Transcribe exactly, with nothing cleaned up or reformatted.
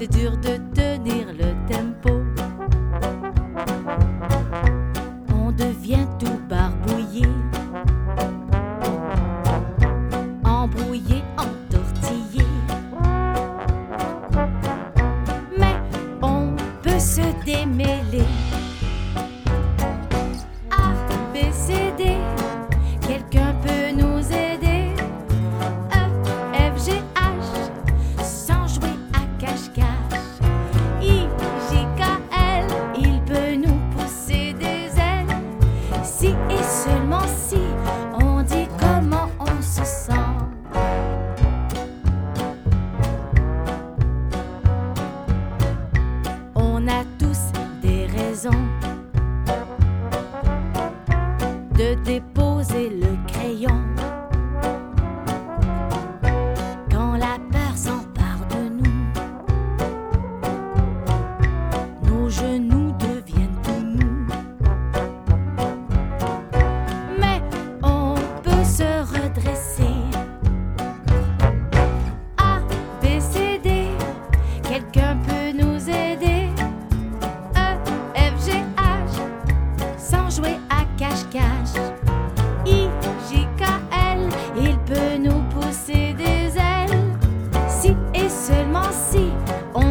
c'est dur de tenir le tempo. On devient tout barbouillé, embrouillé, entortillé. Mais on peut se démêler. A, B, C, D, quelqu'un peut nous aider. E, F, G, H, sans jouer à cache-cache. I, J, K, L, il peut nous pousser des ailes. Si et seulement si on dit comment on se sent. On a tous des raisons de déposer le crayon. Quand la peur s'empare de nous, nos genoux deviennent tout mous. Mais on peut se redresser. A, B, C, D, quelqu'un peut nous aider. E, F, G, H, sans jouer à cache-cache. I, J, K, L, il peut nous pousser des ailes. Si et seulement si on